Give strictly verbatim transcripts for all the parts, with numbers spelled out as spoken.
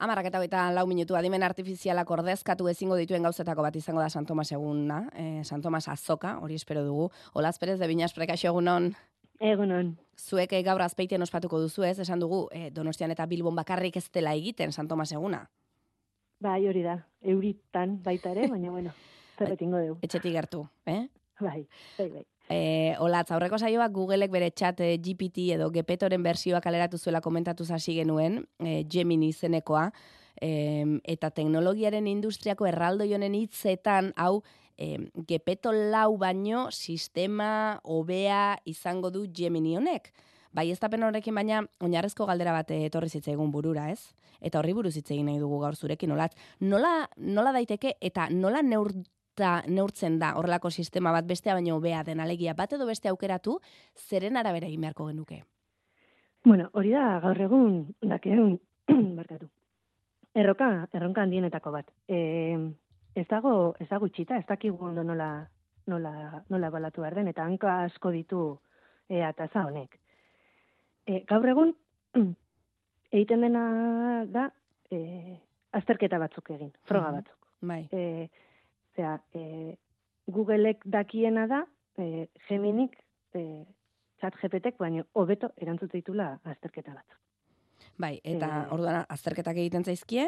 Amarak eta hogeita lau minutu adimen artifizialak ordezkatu ezingo dituen gauzetako bat izango da San Tomas eguna, eh, San Tomas azoka, hori espero dugu. Olaz Perez de Biñas prekaixo egunon. Egunon. Zuek gaur azpeitian ospatuko duzu ez, esan dugu eh, Donostian eta Bilbon bakarrik ez dela egiten San Tomas eguna. Bai, hori da, euritan baita ere, baina bueno, zerretingo dugu. Etxetik gertu, eh? Bai, bai, bai. E, Olatz, aurreko saioak Googleek bere chat e, G P T edo Gepetoren bersioa kaleratu zuela komentatu hasi genuen, e, Gemini izenekoa, e, eta teknologiaren industriako erraldoi honen hitzetan, hau, e, Gepeto lau baino sistema hobea izango du Gemini honek. Bai, ez tapen horrekin baina, oinarrezko galdera bat etorri zitzaigun burura, ez? Eta horri buruz hitz egin nahi dugu gaur zurekin, Olatz. Nola, nola daiteke eta nola neur eta neurtzen da horrelako sistema bat bestea baino hobea den, alegia bat edo beste aukeratu, zeren arabera egin beharko genuke? Bueno, hori da gaur egun dakeun barkatu. Erroka, erronka handienetako bat. E, ez dago, ez dago itxita, ez dakigu ondo nola, nola, nola balatu behar den, eta hanka asko ditu e, ataza honek. E, gaur egun, egiten dena da, e, azterketa batzuk egin, froga batzuk. Bai. E, Osea, e, Googleek dakiena da, e, Geminik, e, chat G P Tek, baina hobeto erantzute ditula azterketa bat. Bai, eta E, orduan azterketak egiten zaizkie?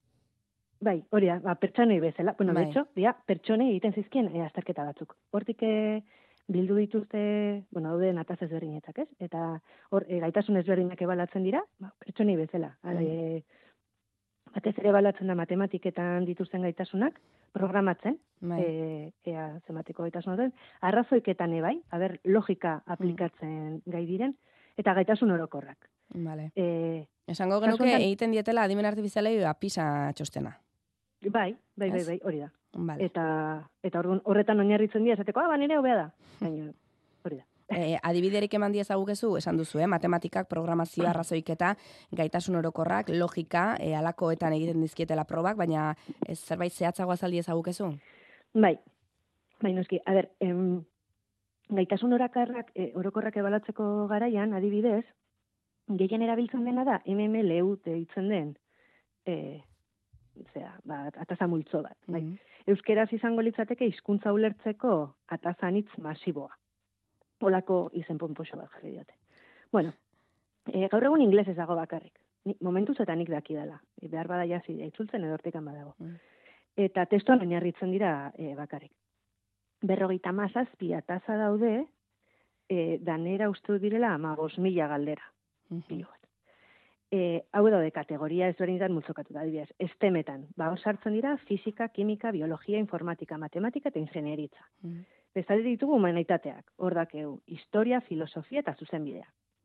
Bai, hori da, ba, pertsonei bezala. Bueno, Bai. de hecho, dira, pertsonei egiten zizkien e, azterketa batzuk. Hortik e, bildu dituzte, bueno, hau den ataz ezberdinetak, ez? Eta hor, e, gaitasun ezberdinak ebalatzen dira, ba, pertsonei bezala. Mm. E, batez ere ebalatzen da matematiketan dituzten gaitasunak, programatzen, Bai. e, ea zematiko gaitasun duten, arrazoiketan ebai, haber, logika aplikatzen gai diren, eta gaitasun orokorrak. Vale. E, Esango genuke kasuan- egiten dietela adimen artifizialei apisa txostena. bai, bai, bai, Ez? bai, hori da. Vale. Eta, eta orduan horretan oinarritzen dira, esateko, ah, ba, nire hobea da. Baina, hori da. E, adibiderik eman diezagukezu, esan duzu, eh? Matematikak, programazioa, arrazoiketa, gaitasun orokorrak, logika, e, alakoetan egiten dizkietela probak, baina ez zerbait zehatzagoa zaldi ezagukezu? Bai, bai, noski, a ber, em, gaitasun orakarrak, e, orokorrak ebalatzeko garaian, adibidez, gehien erabiltzen dena da, M M L U deitzen den, e, zera, ba, ataza multzo bat. Bai. Mhm. Euskeraz izango litzateke hizkuntza ulertzeko atazanitz masiboa. Olako izen ponpoxo bat jarri diote. Bueno, e, gaur egun inglesez dago bakarrik. Ni, momentuz eta nik dakidala. E, behar bada jasi, itzultzen edo hortikan badago. Mm. Eta testuan oinarritzen dira e, bakarrik. Berrogeita mazazpi ataza daude, e, danera uste direla ama bost mila galdera. Mhm. Pilo bat. E, hau daude kategoria ezberdinetan multzokatuta, adibidez, estemetan. Ba, sartzen dira fisika, kimika, biologia, informatika, matematika eta ingenieritza. Mhm. Bestalde ditugu humanitateak, hor dakeu, historia, filosofia eta zuzenbidea.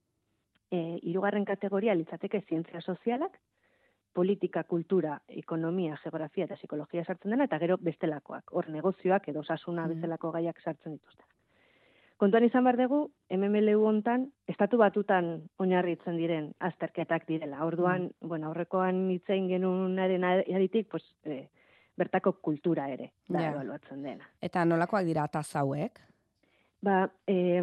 E, hirugarren kategoria litzateke zientzia sozialak, politika, kultura, ekonomia, geografia eta psikologia sartzen dena, eta gero bestelakoak, hor negozioak edo osasuna Mhm. bezalako gaiak sartzen dituzten. Kontuan izan behar dugu, M M L U hontan, estatu batutan oinarritzen diren azterketak direla. Orduan, bueno, aurrekoan hitzein genunaren aritik, pues, eh, bertako kultura ere, da Ja. ebaluatzen dena. Eta nolakoak dira ataz hauek? Ba, eh,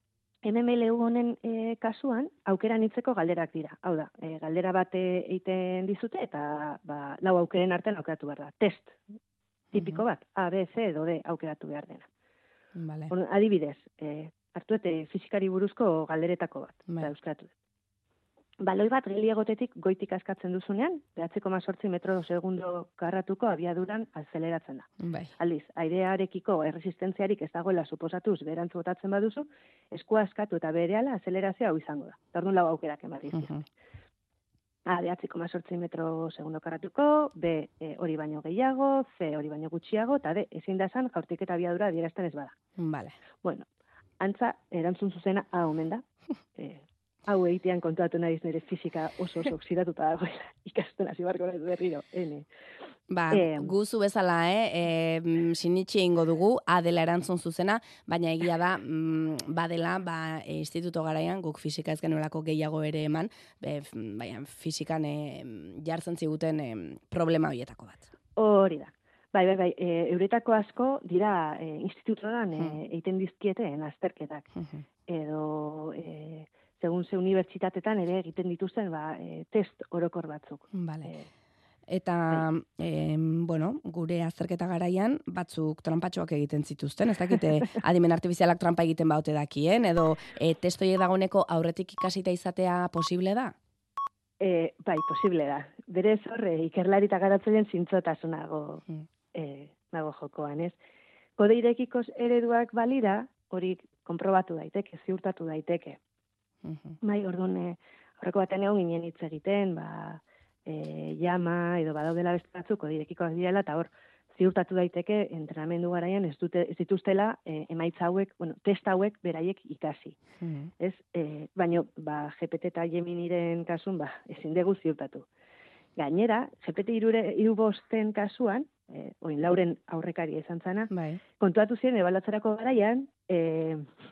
M M L U honen eh, kasuan, aukeran hitzeko galderak dira. Hau da, eh, galdera bat eh, egiten dizute, eta ba, lau aukeren artean aukeratu behar da. Test, tipiko bat, A, B, C edo D aukeratu behar dena. Vale. Orduan, adibidez, eh, hartu ete fisikari buruzko galderetako bat, Bai. eta euskaratu dut. Baloi bat geliegotetik goitik askatzen duzunean, bederatzi koma zortzi metro segundo karratuko abiaduran azeleratzen da. Bai. Aldiz, airearekiko erresistentziarik ez dagoela suposatuz berantz botatzen baduzu, eskua askatu eta berehala azelerazioa hau izango da. Eta orduan lau aukerak ematen dizkizute. Mhm. A, bederatzi koma zortzi metro segundo karratuko, B, e, hori baino gehiago, C, hori baino gutxiago, eta D, ezin da esan jaurtik eta abiadura adierazten ez bada. Vale. Bueno, antza, erantzun zuzena A omen da. E, hau egitean kontuatu naiz nire fisika oso oso oksidatuta dagoela. Ikasten hasi barko naiz berriro, ene. Ba, Eh, guzu bezala, eh, e, sinitxi egingo dugu, A dela erantzun zuzena, baina egia da, mm, badela, ba, e, instituto garaian, guk fisika ez genuelako gehiago ere eman, be, f- baina fisikan e, jartzen ziguten e, problema horietako bat. Hori da. Bai, bai, bai, e, euretako asko dira e, institutoan e, Hmm. egiten dizkieten azterketak. Mhm. Edo, e, segun ze unibertsitatetan ere egiten dituzten ba, e, test orokor batzuk. Vale. E, Eta, e, bueno, gure azterketa garaian, batzuk trampatxoak egiten zituzten, ez dakite adimen artifizialak trampa egiten baute dakien, edo e, testoiek dagoeneko aurretik ikasita izatea posible da? E, bai, posible da. Berez hor, e, ikerlari eta garatzaileen zintzotasunago Hmm. e, nago jokoan, ez? Kode irekiko ereduak balira, hori konprobatu daiteke, ziurtatu daiteke. Mhm. Bai, orduan, e, horreko batean egon ginen hitz egiten, ba, e, jama, edo badaudela beste batzuk, kode irekikoak direla, eta hor, ziurtatu daiteke entrenamendu garaian ez dute ez dituztela e, emaitza hauek, bueno, test hauek beraiek ikasi. Mhm. Ez, e, baino, ba, G P T eta Geminiren kasun, ba, ezin dugu ziurtatu. Gainera, G P T hiru bosten kasuan, e, oin lauren aurrekaria izan zana, Bai. kontuatu ziren ebaluatzerako garaian, e,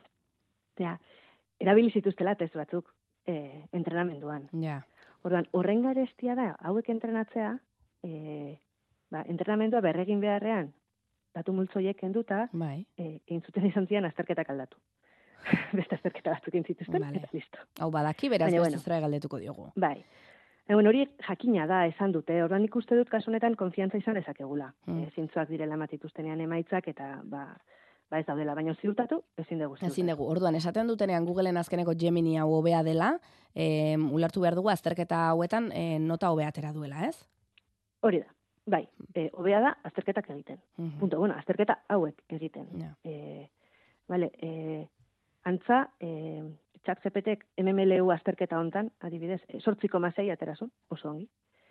ja, erabili zituztela test batzuk e, entrenamenduan. Ja. Orduan, horren garestia da, hauek entrenatzea, e, ba, entrenamendua berregin beharrean, datu multzoiek kenduta, Bai. e, egin zuten izan zian azterketak aldatu. Beste azterketa batzuk egin zituzten, Vale. eta listo. Hau badaki, beraz Baina, beste bueno. zera galdetuko diogu. Bai. E, bueno, hori jakina da, esan dute. Orduan nik uste dut kasu honetan konfiantza izan dezakegula. Hmm. E, zintzoak direla matituztenean emaitzak, eta ba, ba ez daudela, baina ziurtatu, ezin dugu ziurtatu. Ezin dugu. Orduan, esaten dutenean Googleen azkeneko Gemini hau hobea dela, e, ulertu behar dugu azterketa hauetan e, nota hobea atera duela, ez? Hori da. Bai, e, hobea da azterketak egiten. Mhm. Punto, bueno, azterketa hauek egiten. Ja. E, vale, e, antza, e, ChatGPTek M M L U azterketa hontan, adibidez, e, zortzi koma sei aterazun, oso ongi,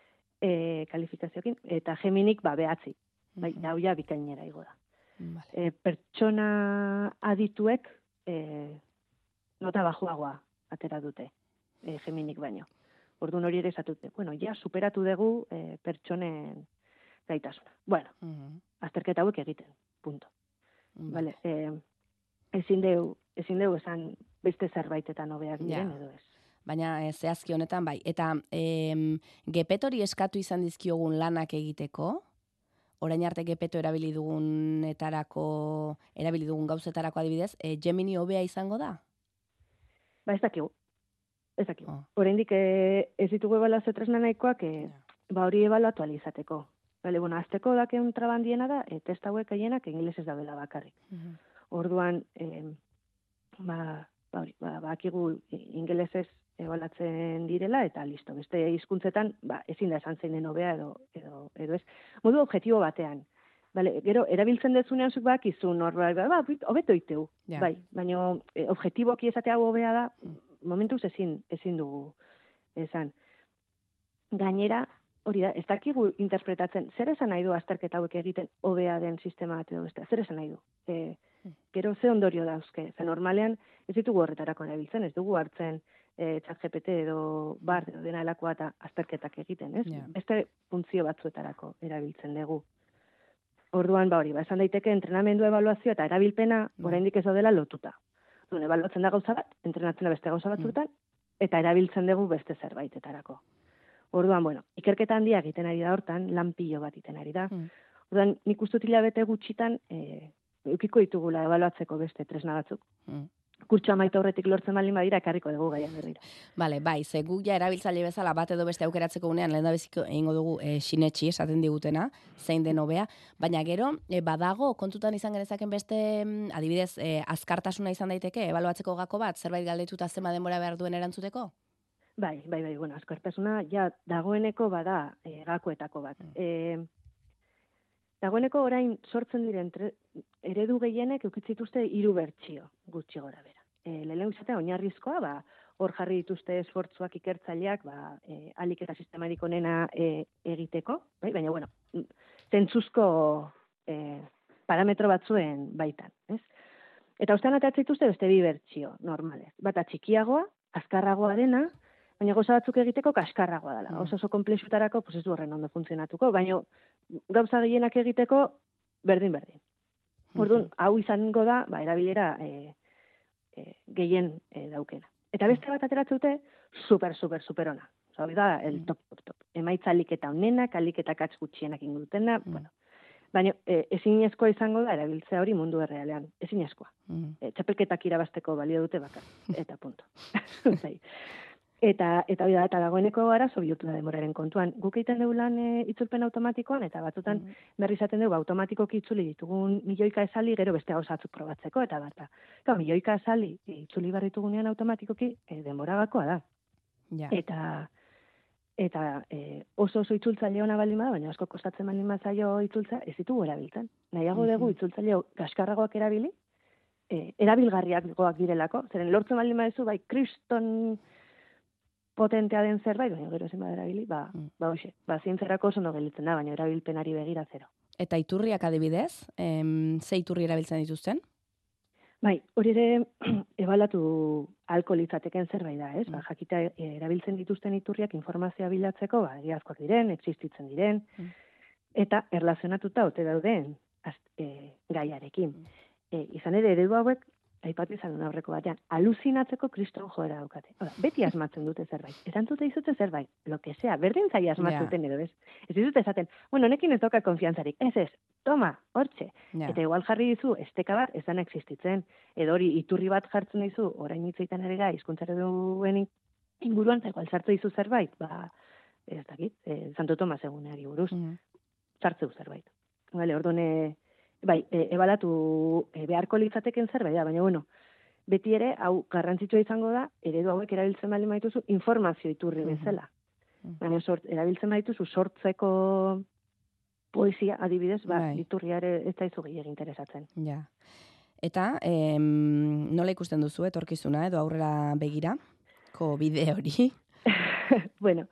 e, kalifikazioekin, eta Geminik ba behatzi. Bai, Mhm. hau ja bikainera igo da. Vale. E, pertsona adituek e, nota bajuagoa atera dute, e, Geminik baino. Orduan hori ere esatute, bueno, ja superatu dugu e, pertsonen gaitasuna. Bueno, Mhm. azterketa hauek egiten, punto. Vale. Vale, eh, ezin deu, ezin deu esan beste zerbaitetan hobeak Ja. diren edo ez. Baina e, zehazki honetan bai. Eta em, gepetori eskatu izan dizkiogun lanak egiteko, orain arte gepeto erabili dugunetarako, erabili dugun gauzetarako adibidez, e, Gemini hobea izango da? Ba, ez dakigu. Ez dakigu. Oh. Oraindik eh, ez ditugu ebaluazio tresna nahikoak, eh, Ja. ba hori ebaluatu ahal izateko. Bale, bueno, azteko dakeun trabandiena da, e, test hauek gehienak ingelesez daudela bakarrik. Mhm. Orduan, eh, ba, ba, hori, ba, bakigu ingelesez ebaluatzen direla, eta listo. Beste hizkuntzetan, ba, ezin da esan zeinen hobea edo, edo, edo ez. Modu objektibo batean. Bale, gero, erabiltzen dezunean zuk bakizu norbait, ba, ba, hobeto iteu. Ja. Bai, baina e, objektiboki esatea hobea da, momentuz ezin, ezin dugu esan. Gainera, hori da, ez dakigu interpretatzen, zer esan nahi du azterketa hauek egiten hobea den sistema bat edo bestea, zer esan nahi du? E, gero ze ondorio dauzke, ze normalean ez ditugu horretarako erabiltzen, ez dugu hartzen e, ChatGPT edo bar edo dena elakoa eta azterketak egiten, ez? Ja. Beste funtzio batzuetarako erabiltzen dugu. Orduan, ba hori, ba, esan daiteke entrenamendu ebaluazio eta erabilpena oraindik ez daudela lotuta. Orduan, ebaluatzen da gauza bat, entrenatzen da beste gauza batzuetan, eta erabiltzen dugu beste zerbaitetarako. Orduan, bueno, ikerketa handia egiten ari da hortan, lan pilo bat egiten ari da. Mm. Orduan, nik uste dut hilabete gutxitan, e, eukiko ditugula ebaluatzeko beste tresna batzuk. Mm. Kurtso amaitu aurretik lortzen baldin badira, ekarriko dugu gaian berrira. Bale, bai, ze guk ja erabiltzaile bezala bat edo beste aukeratzeko unean lehen da beziko egingo dugu e, sinetxi esaten digutena, zein den hobea, baina gero e, badago kontutan izan genezaken beste mm, adibidez e, azkartasuna izan daiteke ebaluatzeko gako bat, zerbait galdetuta zema denbora behar duen erantzuteko? Bai, bai, bai, bueno, azkartasuna ja dagoeneko bada e, gakoetako bat. E, dagoeneko orain sortzen diren tre, eredu gehienek eukitzituzte hiru bertsio gutxi gora bera. E, Lehen izatea oinarrizkoa, ba, hor jarri dituzte esfortzuak ikertzaileak, ba, e, alik eta sistemarik onena e, egiteko, bai? Baina, bueno, zentzuzko e, parametro batzuen baitan, ez? Eta ostean atatzen dituzte beste bi bertsio, normalez. Bata txikiagoa, azkarragoa dena, baina gauza batzuk egiteko kaskarragoa dela. Oso oso komplexutarako, pues ez du horren ondo funtzionatuko, baina gauza gehienak egiteko berdin-berdin. Orduan, hau izango da, ba, erabilera e, e, gehien e, daukena. Eta beste bat ateratzute, super, super, super ona. Osa, hori da, el top, top, top. Emaitza aliketa onenak, aliketa katz gutxienak ingurutena, mm. bueno. Baina e, ezinezkoa izango da erabiltzea hori mundu errealean. Ezinezkoa. Mm. E, txapelketak irabasteko balio dute bakar. Eta punto. Eta eta hori da, eta dagoeneko arazo bihurtu da denboraren kontuan. Guk egiten dugu lan e, itzulpen automatikoan, eta batzutan mm. berri izaten dugu automatikoki itzuli ditugun milioika esaldi, gero beste gauzatzuk probatzeko, eta bat. Eta milioika esaldi itzuli behar ditugunean automatikoki e, denbora gakoa da. Ja. Eta eta e, oso oso itzultzaile ona baldin bada, baina asko kostatzen baldin bazaio itzultza, ez ditugu erabiltzen. Nahiago dugu itzultzaile gaskarragoak erabili, e, erabilgarriak goak direlako, zeren lortzen baldin badezu, bai, kriston potentea den zerbait, baina gero zen baderabili, ba, mm. ba, hoxe, ba, zientzerako oso no gelitzen da, baina erabilpenari begira zero. Eta iturriak adibidez, em, ze iturri erabiltzen dituzten? Bai, hori ere ebalatu alko litzateken zerbait da, ez? Mm. Ba, jakita erabiltzen dituzten iturriak informazioa bilatzeko, ba, egiazkoak diren, existitzen diren, mm. eta erlazionatuta ote dauden az, e, gaiarekin. Mm. E, izan ere, eredu hauek, aipatu izan aurreko batean, aluzinatzeko kriston joera daukate. Ora, beti asmatzen dute zerbait. Erantzute izute zerbait, lo que sea, berdin zai asmatzuten yeah. edo, ez? Ez dizute esaten, bueno, honekin ez dauka konfiantzarik. Ez ez, toma, hortxe. Yeah. Eta igual jarri dizu, esteka bat, ez dana existitzen. Edo hori, iturri bat jartzen dizu, orain hitzeitan ere gai, hizkuntzare duen inguruan, eta igual sartu dizu zerbait, ba, ez dakit, eh, Santo Tomas eguneari buruz. Mm. Sartzeu zerbait. Vale, ordone, bai, e, ebalatu e, beharko litzateken zerbait da, baina bueno, beti ere, hau garrantzitsua izango da, eredu hauek erabiltzen baldin badituzu informazio iturri bezala. Mm-hmm. Baina sort, erabiltzen badituzu sortzeko poesia, adibidez, ba, bai. Iturriare ez da izu gehiagin interesatzen. Ja. Eta, em, nola ikusten duzu, etorkizuna, edo aurrera begira, ko bide hori? Bueno,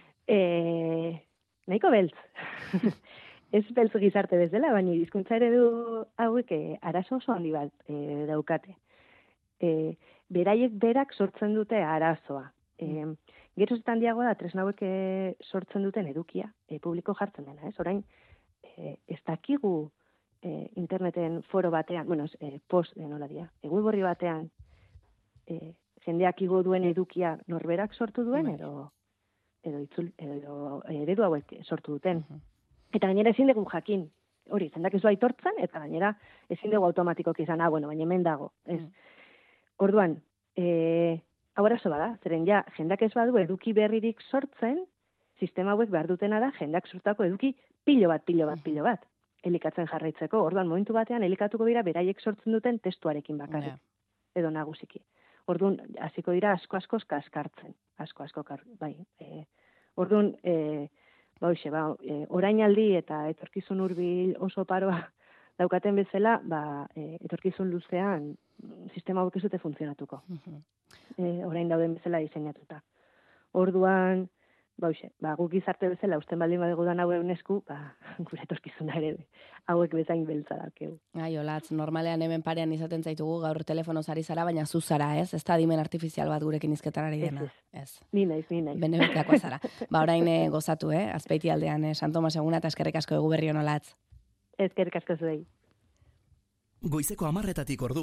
e, nahiko beltz. Ez beltz gizarte bezala, baina hizkuntza eredu hauek e, arazo oso handi bat e, daukate. E, beraiek berak sortzen dute arazoa. E, Gero zetan diago da, tresna hauek e, sortzen duten edukia, e, publiko jartzen dena, ez? Orain, e, ez dakigu e, interneten foro batean, bueno, e, post, e, nola dia, e, web horri batean, e, jendeak igo duen edukia norberak sortu duen, edo, edo, itzul, edo eredu hauek sortu duten. Uh-huh. Eta gainera ezin dugu jakin, hori, jendak ez du aitortzen, eta gainera ezin dugu automatikoki izan, ah, bueno, baina hemen dago. Ez. Mm. Orduan, e, hau arazo bada, zeren ja, jendak ez badu eduki berririk sortzen, sistema hauek behar dutena da, jendak sortako eduki pilo bat, pilo bat, pilo bat, elikatzen jarraitzeko. Orduan, momentu batean, elikatuko dira, beraiek sortzen duten testuarekin bakarrik, yeah. edo nagusiki. Orduan, hasiko dira asko-asko kaskartzen, asko-asko, bai. E, orduan, e, Ba, hoxe, ba, e, orainaldi eta etorkizun hurbil oso paroa daukaten bezala, ba, e, etorkizun luzean sistema hauek ez dute funtzionatuko. Uh-huh. E, orain dauden bezala diseinatuta. Orduan, ba, hoxe, ba, guk gizarte bezala, usten baldin badegu dan hauen esku, ba, gure etorkizuna ere hauek bezain beltza dakeu. Ai, Olatz, normalean hemen parean izaten zaitugu gaur telefonoz ari zara, baina zu zara, ez? Ez da adimen artifizial bat gurekin izketan ari dena. Ez, ez. Ni naiz, ni naiz. Bene betako zara. Ba, orain eh, gozatu, eh? Azpeiti aldean, eh? San Tomas eguna, eta eskerrik asko egu berri hon, Olatz. Eskerrik asko zuei. Goizeko hamarretatik ordu